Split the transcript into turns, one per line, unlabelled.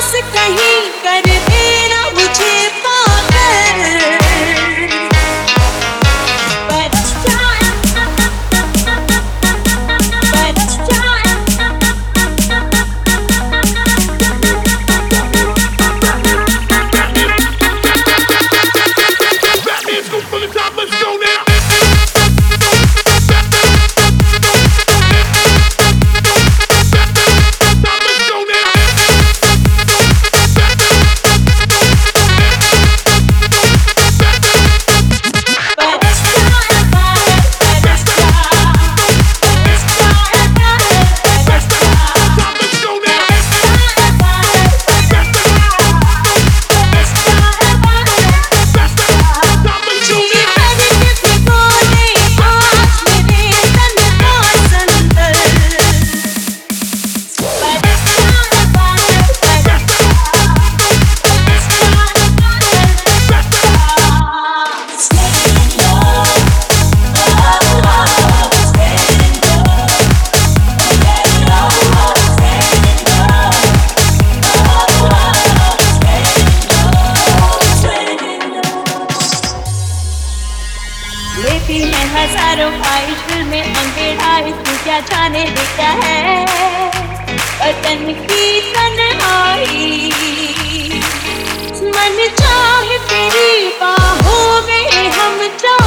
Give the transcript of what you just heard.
पास कहीं कर देना मुझे पागल। बरस जाए, बरस जाए।
Batman's go from the top, let's go now.
लेती हैं हजारों ख्वाहिश दिल में अंगेड़ाई, तू क्या जाने दे क्या है वतन की तन्हाई। मन चाहे तेरी बाहों में हम